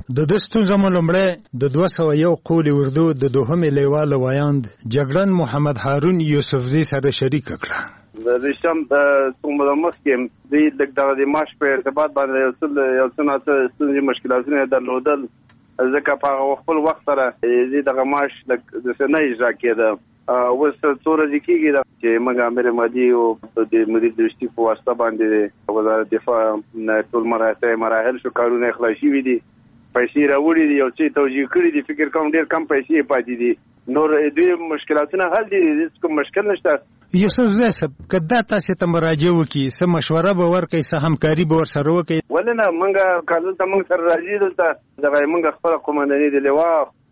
د دستون زمون لمړی د 201 قول اردو د دوهم لیوال وایاند جګړن محمد هارون یوسفزی سره شریک کړه. د رشم د کومه مسکم د دغه ماش په ارتباط باندې یو څه ستونزې مشکلاتونه درلودل ځکه په خپل وخت سره دغه ماش د سنې اجرا کېده اوس څو ورځې کېږي چې موږ امیر مادي او د مدیر درشتي په واسطه باندې وزارت دفاع ټول مراحل شو کارونه خلاصي وي دي پیسې راوړي دي او چې توجیه کړي دي فکر کوم ډېر کم پیسې پاتې دي نور دې مشکلاتونه حل دي کوم مشکل نشته. یوسف زیسب کدا تاسو ته مراجعه وکي څه مشوره به ورکړي څه همکاري به ورسره وکړي ولنه موږ کله ته موږ سره راځي دلته دغه موږ خپل قومنداني د لوا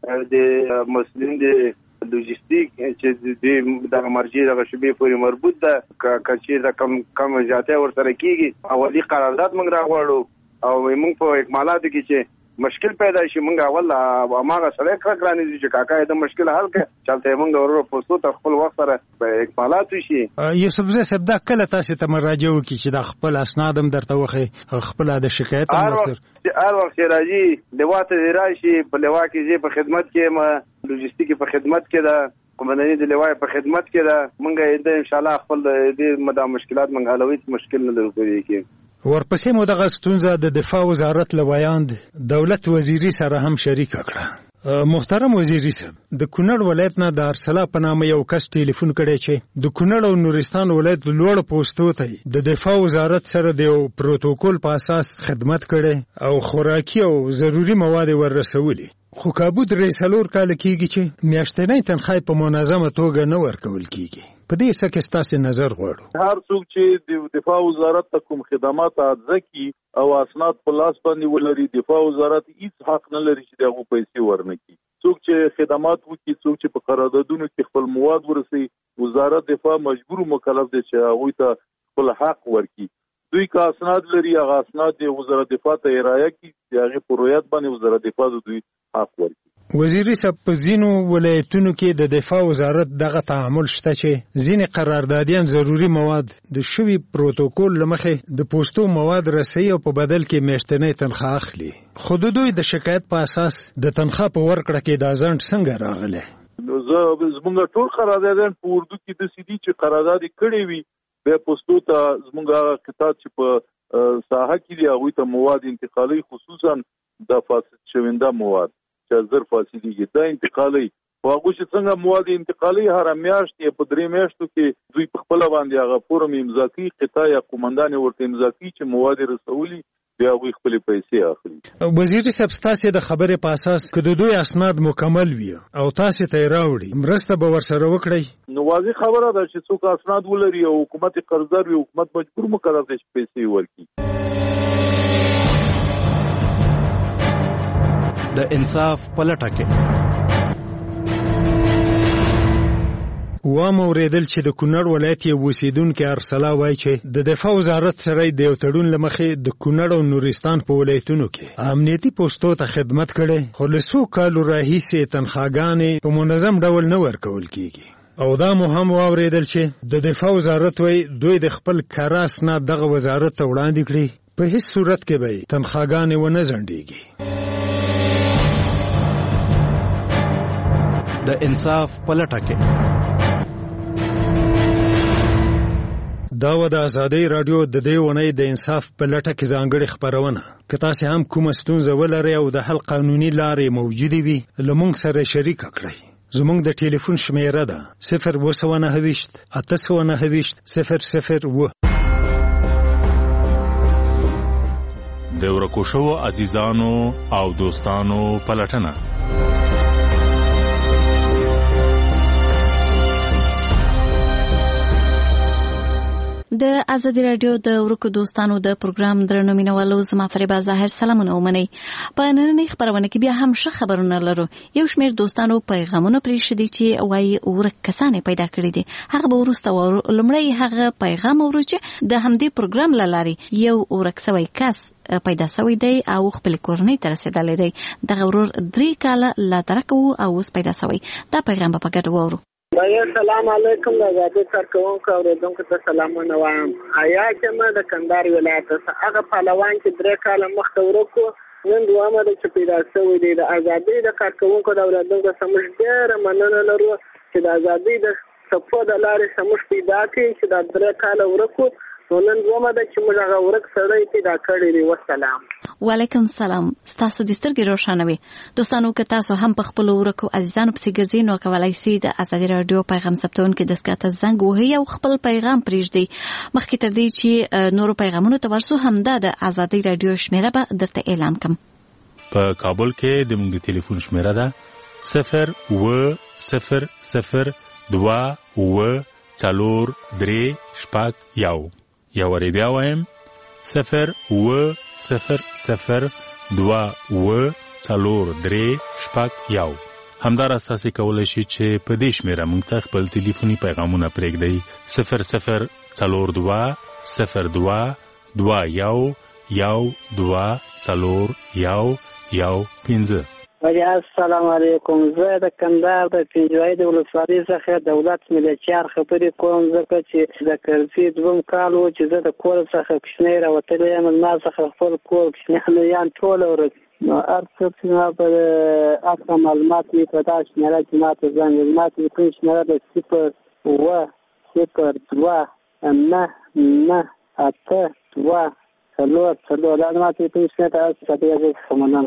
د مسلمان د لوجستیک چې د مرجع د شبي پورې مربوط ده کچې د کم ځاتې ورسره کیږي اولي قرارداد موږ راغواړو او موږ په اکمالاتو کې چې مشکل پیدا شي موږ اول اماغه سره کړکرانی دي چې کاکا د مشکل حل کړي چلته موږ ورو پوسټو ته خپل وخت سره په اکمالات شي. یوسف زه سبدا کله تاسو ته مراجعه وکړي چې د خپل اسنادم درته وخی خپل د شکایت هر وخت راځي لواته راشي په لوا کې په خدمت کې ما لوجستیک په خدمت کې ده قومنداني د لوای په خدمت کې ده موږ ان شاء الله خپل د مدا مشکلات موږ حلوي مشکل نه لري کې. ورپسې مو دغه ستونزه د دفاع وزارت لویاند دولت وزیری سره هم شریک کړه. محترم وزیری صاحب د کونړ ولایت نه د ارسلا په نامه یو کس ټلیفون کړی چې د کونړ او نورستان ولایت لوړ پوسټو ته د دفاع وزارت سره د پروتوکول په اساس خدمت کړي او خوراکي او ضروری مواد ورسولي خو کابو درې څلور کال کېږي چې میاشتنۍ تنخواه په منظمه توګه نه ورکول کېږي. په دې څه کې ستاسو نظر غواړو؟ هر څوک چې د دفاع وزارت ته کوم خدمات عرضه کوي او اسناد په لاس باندې ولري دفاع وزارت هیڅ حق نه لري چې دغه پیسې ورنکړي. څوک چې خدمات وکړي څوک چې په قراردادونو کې خپل مواد ورسي وزارت دفاع مجبور مکلف دي چې هغه ته خپل حق ورکړي. دوی که اسناد لري هغه اسناد د وزارت دفاع ته ارائه کړي هغه په رویت باندې وزارت دفاع دوی حق ورکړي. وزیری صاحب په ځینو ولایتونو کې د دفاع وزارت دغه تعامل شته چې ځینې قراردادیان ضروری مواد د شوی پروتوکول لمخې د پوسټو مواد رسي او په بدل کې میاشتنۍ تنخواه اخلي. خو دوی د شکایت په اساس د تنخواه په ورکړه کې د ځنډ څنګه راغله؟ زمونږ ټول قراردادیان په اردو کې د سیدي چې قرارداد کړي وي به پوسټو ته زمونږ قطاع چې په ساحه کې دی هغه ته مواد انتقالي خصوصا د فاسد شوینده مواد زر فاصلېږي دا انتقالي واغه چې څنګه مواد انتقالي هر میاشت په درې میاشتو کې دوی په خپل باندې هغه فورم امضا کوي قطاع یا قومندان ورته امضا کوي چې مواد رسولي بیا غوي خپل پیسې اخلي. وزیر صاحب تاسو د خبرې په اساس کله دوی اسناد مکمل وي او تاسو ته راوړي مرسته به ورسره وکړي نو واضح خبره ده چې څوک اسناد ولري او حکومت قرضدار وي حکومت مجبور مقرر دي چې پیسې ورکړي. د انصاف پلټه کې واموریدل چې د کونړ ولایت یو اوسیدونکو ارسلا وایي چې د دفاع وزارت سره د یو تړون لمخې د کونړ او نورستان په ولایتونو کې امنیتي پوسټو ته خدمت کړي خو له څو کالو راهیسې تنخواګانې په منظم ډول نه ورکول کیږي او دا مهم واوریدل چې د دفاع وزارت وایي دوی د خپل کار اسناد دغه وزارت ته وړاندې کړي په هیڅ صورت کې به تنخواګانې ونه ځنډيږي. د انصاف پلټه کې دا و د ازادۍ رادیو د دې ونې د انصاف پلټه کې ځانګړي خبرونه که تاسو هم کوم ستونزه ولرئ او د حل قانوني لارې موجوده وي لمونږ سره شریک کړئ. زمونږ د ټلیفون شمیره ده 029 829 001. د ورکو شو عزیزانو او دوستانو پلټنه د ازادي رادیو د ورکو دوستانو د پروګرام درنو مینوالو زما فریبا ظاهر سلامونه ومني. په نننۍ خبرونه کې بیا هم ښه خبرونه لرو. یو شمېر دوستانو پیغامونه پرېښودي چې وایي ورک کسان پیدا کړي دي. هغه به وروسته لومړی هغه پیغام اورو چې د همدې پروګرام له لارې یو ورک سوی کس پیدا سوی دی او خپل کورنۍ ته رسېدلی دی. دغه ورور 3 کاله لا ترک وو او اوس پیدا سوی. دا پیغام به په ګډه واورو. السلام علیکم د زادي کارکونکو اوریدونکو ته سلامونه وایم. آیا چې ما د کندهار ولایت څخه هغه پهلوان چې 3 کاله مخکې ورکو نن دوامه د چې پیدا شوی دی د ازادۍ د کارکوونکو د اولادونکو سمش ډېره مننه لرو چې د ازادۍ د صفو د لارې سمش پیدا کړي چې د 3 کاله ورکو نن دوامه د چې موږ هغه ورک سړی پیدا کړی دی. والسلام. وعلیکم السلام. تاسو د سترګې روښانه وي دوستانو، که تاسو هم په خپل ورکو عزیزانو پسې ګرځئ نو کولای شئ د ازادي رادیو پیغام ثبتونکو دستګاه ته زنګ ووهئ او خپل پیغام پرېږدئ. مخکې تر دې چې نورو پیغامونو ته ورسو، همدا د ازادي رادیو شمیره به درته اعلان کړم. په کابل کې د موږ د ټلیفون شمیره ده 0200024 یا وری بیا وایم 0200024 همداراز تاسو کولای شئ چې په دې شمیره موږ ته خپل ټلیفوني پیغامونه پرېږدئ 00222212415. السلام علیکم. زه د کندهار د پنجوایي د ولسوالۍ څخه دولت ملچار خبرې کوم، ځکه چې د کرزي دوم کال و چې زه د کور څخه کوچنی راوتلی یم، ما څخه خپل کور کوچنیان ټول ورک نو هر څه چې ما په هغه معلومات وي په دا شمیره کې ما ته زنګ وکړئ. ما ته کوم شمیره ده 0209824 دا ما ته کوم شمیره ده چې مننه.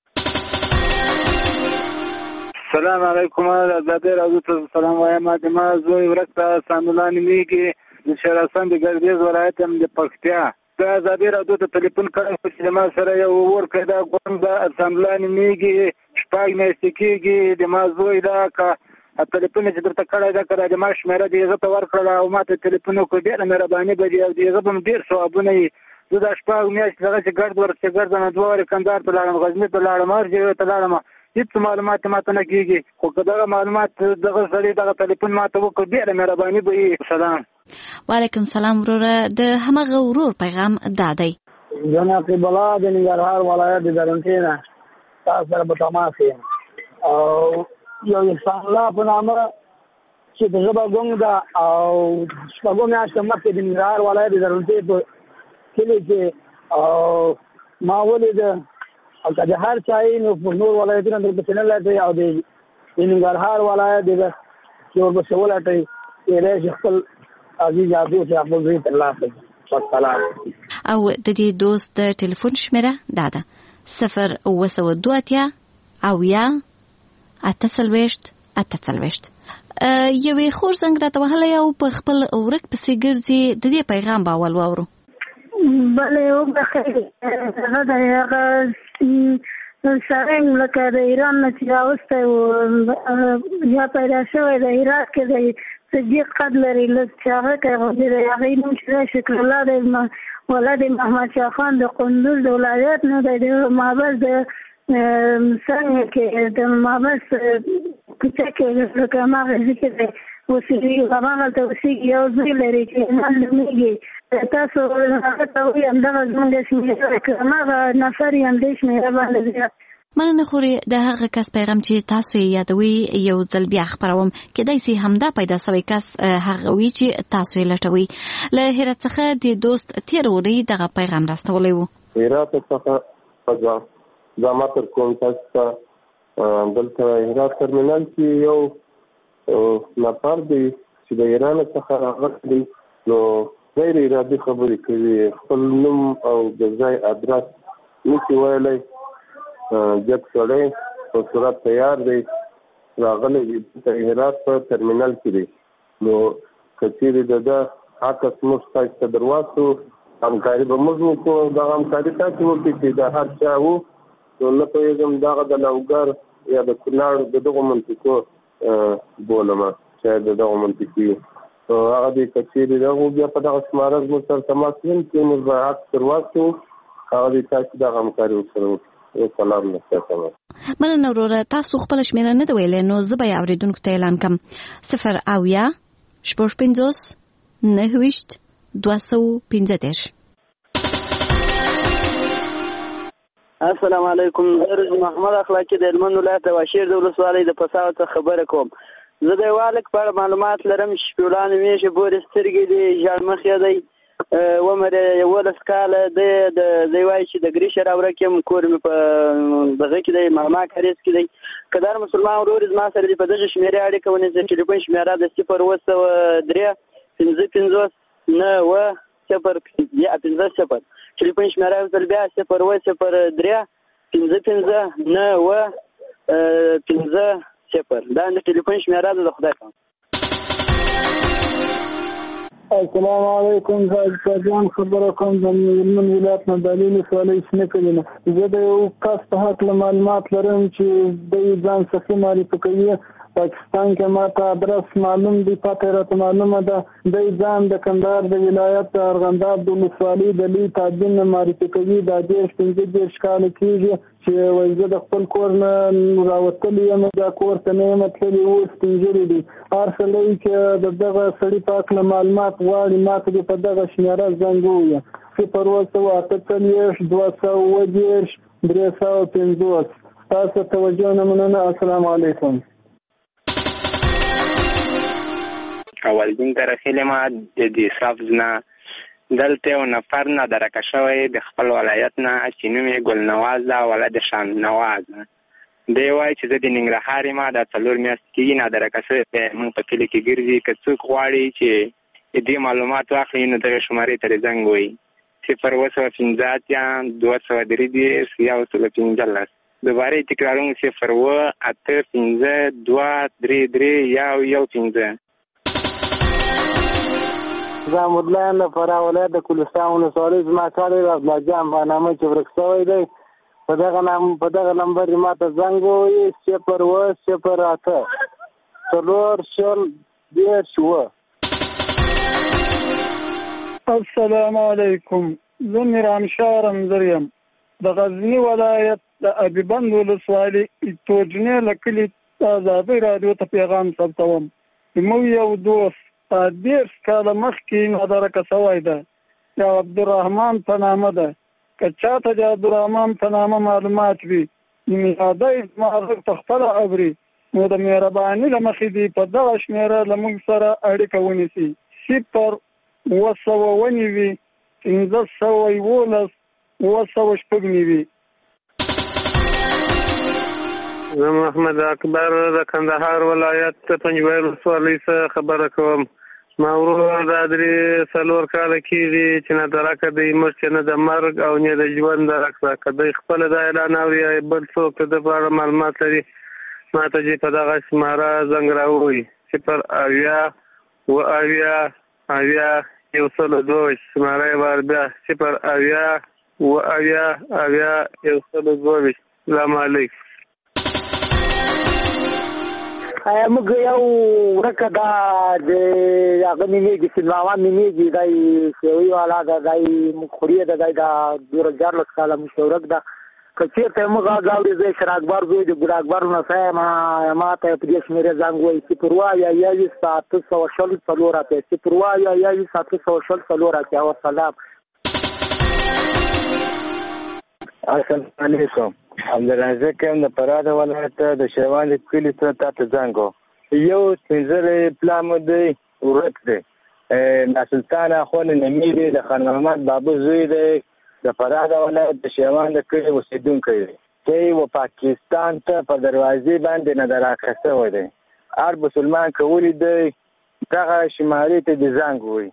السلام علیکم. آزادی رادیو ته سلام وایم. ما زوی ورکته سامولان میږي د شراسان د ګردیز ولایت هم د پکتیا. د آزادی رادیو ته ټلیفون کړی چې ما سره یو ورکه دا کوم د سامولان میږي شپږ میاشتې کېږي د ما زوی دا کا ټلیفون چې درته کړی دا کړه د ما شمیره دې زه ته ورکړله او ما ته ټلیفون وکړ. ډېره مهرباني به دې او دې زه به هم ډېر ثوابونه وي. زه دا شپږ میاشتې دغه چې ګرد ورکې ګرځم 2 وارې کندهار ته لاړم، غزني ته لاړم، هر ته لاړم، هیڅ معلومات ماته نه کېږي. خو که دغه معلومات دغه سړي دغه ټلیفون ماته وکړ ډېره مهرباني به وي. سلام. وعلیکم سلام وروره. د همغه ورور پیغام دا دی. زه نقیب الله د ننګرهار ولایت د درونټې نه تاسو سره په تماس یم او یو انسان الله په نامه چې د ژبه ګونګ ده او شپږو میاشتو مخکې د ننګرهار ولایت د درونټې په کلي کې ما ولیده او که د هر چای نو په نور ولایتونو درپسې نه لټوي او د ننګرهار ولایت د چې ورپسې ولټوي کېدای شي خپل عزیز یادو چې خپل زوی ترلاسه کړي. والسلام. او د دې دوست د ټلیفون شمیره دا ده 02028 یوې خور زنګ راته وهلی او په خپل ورک پسې ګرځي. د دې پیغام به اول واورو. بله وبخیر. هغه د هغه سړی لکه د ایران نه چې راوستی و یا پیدا شوی د عراق کې د صدیق قد لري لږ چې هغه کوي د هغې نوم چې دی شکر الله د ولد محمد شاه خان د قندوز د ولایت نه دی. د محبس د څنګه کې د محبس کوڅه کې لکه هماغه ځای کې دی اوسېږي، هماغلته اوسېږي. یو زوی لري چې ایمان نومېږي. تاسو هغه ته ووایم دغه زموږ شمېره که هماغه نفر یې همدې شمېره باندې زیات. مننه خورې. د هغه کس پیغام چې تاسو یې یادوي یو ځل بیا خپروم. کېدای شي همدا پیدا سوی کس هغه وي چې تاسو یې لټوي. له هرات څخه د دوست تېر اونۍ دغه پیغام راستولی و. هرات څخه زما تر کوم تاسو ته دلته هرات ترمینل کې یو نفر دی چې د ایران څخه راغلی نو غیر ارادي خبرې کوي، خپل نوم او د ځای ادرس نشي ویلی. جګ سړی په صورت تیار دی راغلی دی د هرات په ترمینل کې دی. نو که چیرې د ده عکس موږ تاسو ته درواستو همکاري به موږ وکړو. دغه همکاري تاسو وکړئ چې د هر چا وو نو نه پوهېږم دغه د لوګر یا د کونړ د دغو منطقو بولمه شاید د دغو منطقې هغه دی. که چیرې دغو بیا په دغه شماره زموږ سره تماس یم چې موږ به عکس درواستو هغه دی تاسو دغه همکاري ورسره وکړو. سلام نشته. مننه وروره. تاسو خپله شمېره نه ده ویلی نو زه به یې اورېدونکو ته اعلان کړم. 080-45-9-215. السلام علیکم. زه محمد اخلاقي د هلمند ولایت د واشیر د ولسوالۍ د پساو څخه خبره کوم. زه د یو هلک په اړه معلومات لرم چې شپېلانې میاشتې پورې سترګې دي، ژړ مخ یې دی عمر 11 کاله دی وایي چې د ګریشه راوړه کې کور مې په دغه کې دی ماما کاریز کې دی کدار مسلمان ورور زما سره دی په دغه شمیرې اړیکه ونیسه ټلیفون شمیره د 0 ټلیفون شمیره وزل بیا 0 دا د ټلیفون شمیره د خدای په السلام علیکم زاجان خبره کوم د من ولایت نه دلیل سوالې شنه کړم زه د یو کس په حق معلومات لرم چې د ځان څخه معرفي کوي پاکستان کې ماته ادرس معلوم دی پته راته معلومه ده د ځان د کندهار د ولایت ارغنداب د ولسوالۍ د لوی تابعین معرفي کوي د 15 کال کېږي چې وایي د خپل کور نه راوتلی یم دا کور ته نه متللی اوس پنځري دي هر سړی چې دغه سړي په اړه معلومات غواړي ماته په دغه شمیره زنګ ووایي 0 تاسو توجه نه مننه السلام علیکم اول دین تر خلما د دې صفز نه دلته یو نفر نه درکه شوی د خپل ولایت نه چې نوم یې ګل نواز ده ولد شان نواز دی وایي چې زه د ننګرهار یم دا 4 میاشتې کېږي نه درکه شوی موږ په کلي کې ګرځي که څوک غواړي چې دې معلومات واخلي نو دغه شمارې ته زنګ ووهي 0 دوباره تکرارون 0 8 15 2 3 1 زامدلان لپاره ولایت د کلستان ولسوالۍ زما کار دی عبدالله جان په نامه چې ورک شوی دی په دغه نمبر ماته زنګ ووهي 0 8 السلام علیکم زه میرانشاه رمزر یم د غزني ولایت د ابيبند ولسوالۍ توجنې له کلي ازادۍ راډیو ته پیغام ثبتوم زموږ یو دوست 10 کاله مخکې نادرکه شوی ده یا عبدالرحمن په نامه ده که چاته د عبدالرحمن په نامه معلومات وي میادی زما غږ په خپله اوري نو د مهرباني له مخې دې په دغه شمېره له موږ سره اړیکه ونیسي 0 زه محمد اکبر د کندهار ولایت پنجوایل ولسوالۍ څخه خبره کوم ما ورور د 3 کاله کېږي چې نه درکه دی مړ چې نه د مرګ او نه د ژوند درکه که دی خپله د اعلان اوري بل څوک د په اړه معلومات لري ما ته چې په دغه شماره زنګ راووهي 0 شماره یې بار بیا 0 السلام علیکم موږ یو ورکه دا د هغه مینېږي سلماوان مینېږي دی سیوي والا ده دی مخوري ده دی دا 14 کاله مشورک ده که چېرته موږ غږ اوري زه شر اکبر زوی د ګل اکبر نڅا یم ما ته په دې شمېرې زنګ وایي 0 وسلام السلام علیکم عبدالرزاق یم د فراه د ولایت د شیوان کلي ته تاته زنګ یو سپینځری پلا مو دی ورک دی ناسلطان اخوان نمی دی د خان محمد بابو زوی دی د فراه د ولایت د شیوان د کلي اوسېدونکی دی دی و پاکستان ته په دروازې باندې نه راکښه شوی دی هر مسلمان کولی دی دغه شمارې ته د زنګ ووایي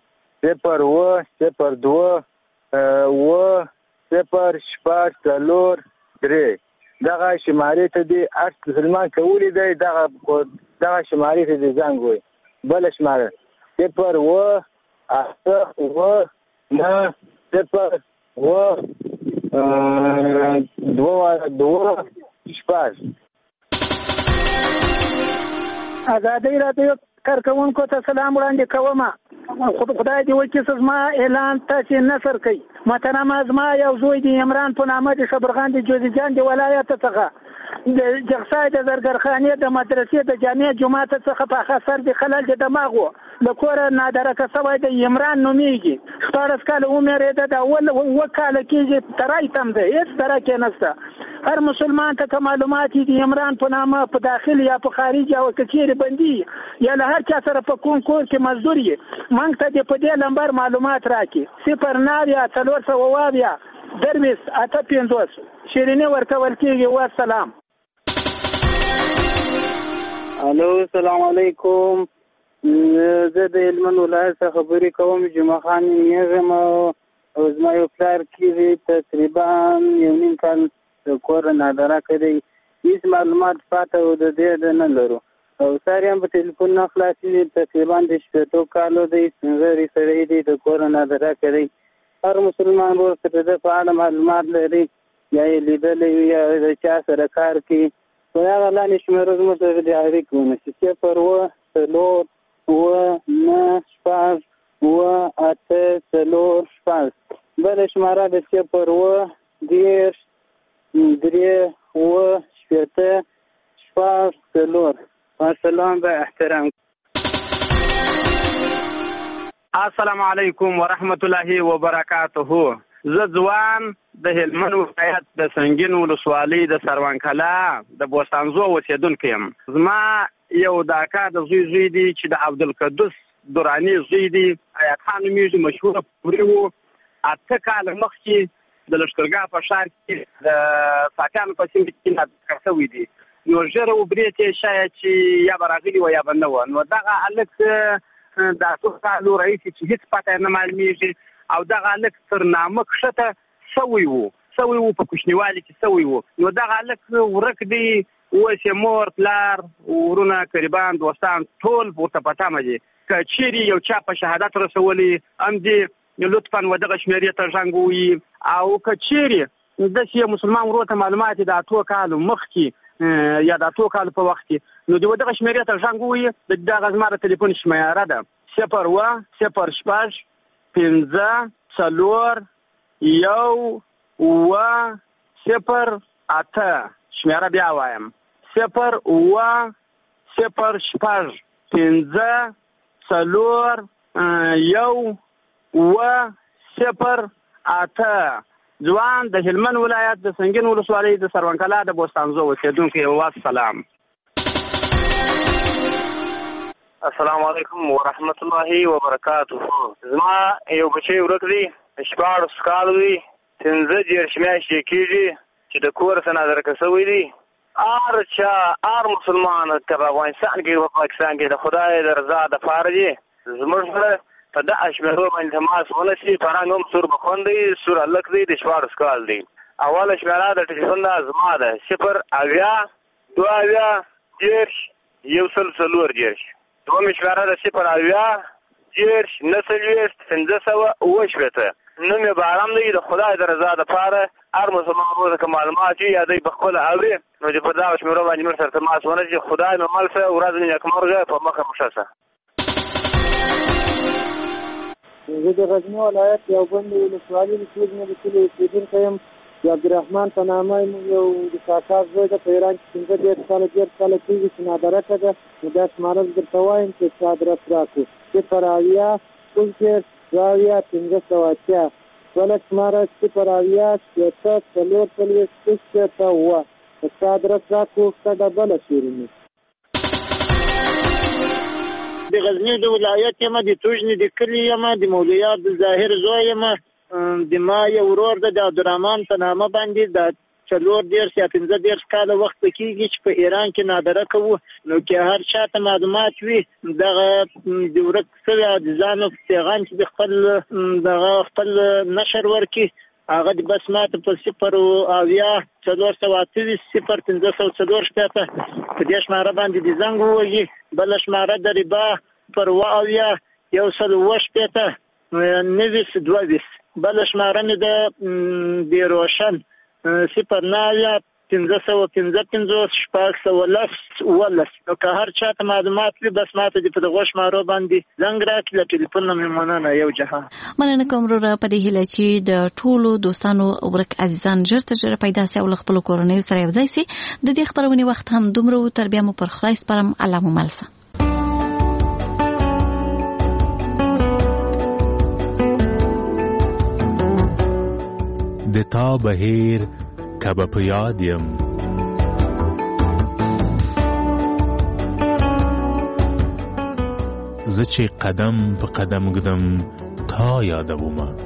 0 دغه شمارې ته دی هر مسلمان کولی دی دغه شمارې ته د زنګ ووایي بل شماره 0 8 ازادۍ راډیو کارکوونکو ته سلام وړاندې کوم خدای دې وکړي زما اعلان تاسې نشر کړئ محترمه زما یو زوی دی عمران په نامه د شبرغان د جوزجان د ولایت څخه د جغسای د زرګرخانې د مدرسې د جامع جماعت څخه په خسر د خلل د دماغ و له کوره نادرکه شوی د عمران نومیږي 14 کاله عمر یې د اول وکاله کېږي ترای تم ده هیڅ درکه نشته هر مسلمان ته معلومات دي عمران په نامه په داخل یا په خارج او کچېره بندي یا له هر چا سره په کوم کور کې مزدور یې مونږ ته په دې نمبر معلومات راکړي 09 شیرینی ورکول کېږي. والسلام. الو السلام علیکم. زه د هلمند ولایت څخه خبرې کوم. جمعه خان نومیږم او زما یو پلار کېږي تقریبا 1.5 کال د کور نادره کړی. هېڅ معلومات پاته او د دې نه لرو او ساري هم په ټلیفون نه خلاصېږي. تقریبا د 60 کالو دی. سپینږیری سړی دی د کور نادره کړی. هر مسلمان ورور ته د په اړه معلومات لري یا یې لیدلی وي یا د چا سره کار کوي په هغه لاندې شمېره زموږ سره د اړیکې ونیسي 0 بله شماره د 0 السلام به احترام. السلام علیکم ورحمت الله وبرکاته. زه ځوان د هلمند ولایت د سنګین ولسوالۍ د سروان کلا د بوستانزو اوسېدونکی یم. زما یو د اکا د زوی دی چې د عبدالقدوس دراني زوی دی. ایات خان نومیږي، مشهوره پورې و. 8 کاله مخکې د لښکرګاه په ښار کې د فاتحانو په سیمه کې ناطقه شوی دی. نو ژر وبرېتې شاید چې یا به راغلي وه یا به نه وه. نو دغه هلک د 8 کالو رئیسي چې هېڅ پته نه معلومېږي او دغه هلک تر نامه کښته سوی و په کوچنیوالي کې سوی و. نو دغه هلک ورک دی. اوس یې مور پلار ورونه قریبان دوستان ټول ورته په تمه دي. که چیرې یو چا په شهادت رسولی هم دې لطفا و دغه شمېرې ته زنګ ووهي او که چیرې داسې یو مسلمان ورور ته معلومات د 8 کالو مخکې یا د 8 کالو په وخت کې نو د دغه شمېرې ته زنګ ووهي. دغه زما د تلیفون شمېره ده 0 شمېره بیا وایم 0 ځوان د هلمند ولایت د سنګین ولسوالۍ د سروان کلا د بوستانزو اوسېدونکی. والسلام. السلام علیکم ورحمت الله وبرکاته. زما یو بچی ورک دی 14 کال دی. 15 میاشتې کېږي چې د کور څخه نادره شوی دی. هر مسلمان که په افغانستان کې په پاکستان کې د خدای د رضا دپاره دی زموږ سره په دغه شمېرو باندې تماس ونیسي. فرهنګ هم سور بخون دی، سور هلک دی، د 14 کال دی. اوله شمېره د ټلیفون ده زما ده 0 دومې شمېره ده 0 نوم یې بارام دی. د خدای د رضا دپاره هر مسلمان ورور که معلومات وي یا دی په خپله اوري نو چې په دغه شمېرو باندې موږ سره تماس ونیسي. خدای مې مل شه، ورځ مې نیکمرغه، په مخه مو ښه شه. زه د غزني ولایت یو بندې ولسوالۍ د کلي اوسېدونکی یم. د عبدالرحمن په نامه یو د کاکا زوی ده په ایران کې 15 کاله کېږي چې نادره کړه. نو دا شماره درته وایم چې چا ادرس راکړو 0 بله شماره 0 چا ادرس راکړو ښه ډبله شیریني. د غزني د ولایت یم، د توژنې د کلي یم، د مولوي عبدالظاهر زوی یم. د ما یو ورور ده د عبدالرحمن په نامه باندې د 14 یا 15 کاله وخت کېږي چې په ایران کې نادره کوو. نو که هر چا ته معلومات وي دغه د ورک شوي عزیزانو په پیغام چې د خپل نشر ورکړي هغه د بس ماته په 0 په دې شماره باندې د زنګ ووهي. بله شماره د ربا 0 بله شماره مې د روشن 0 نو که هر چا ته معلومات وي بس ماته د په دغو شمارو باندې زنګ راکړي. له ټلیفون نه مې مننه. یو جهان. مننه کوم وروره په دې هیله چې د ټولو دوستانو ورک عزیزان ژر تر ژره پیدا سي او له خپلو کورنیو سره یوځای سي. د دې خپرونې وخت هم دومره و. تر بیا مو پر خدای سپارم. الله مو مل شه. د تا بهیر لکه به په یاد یم زه چې قدم په قدم ږدم تا یادومه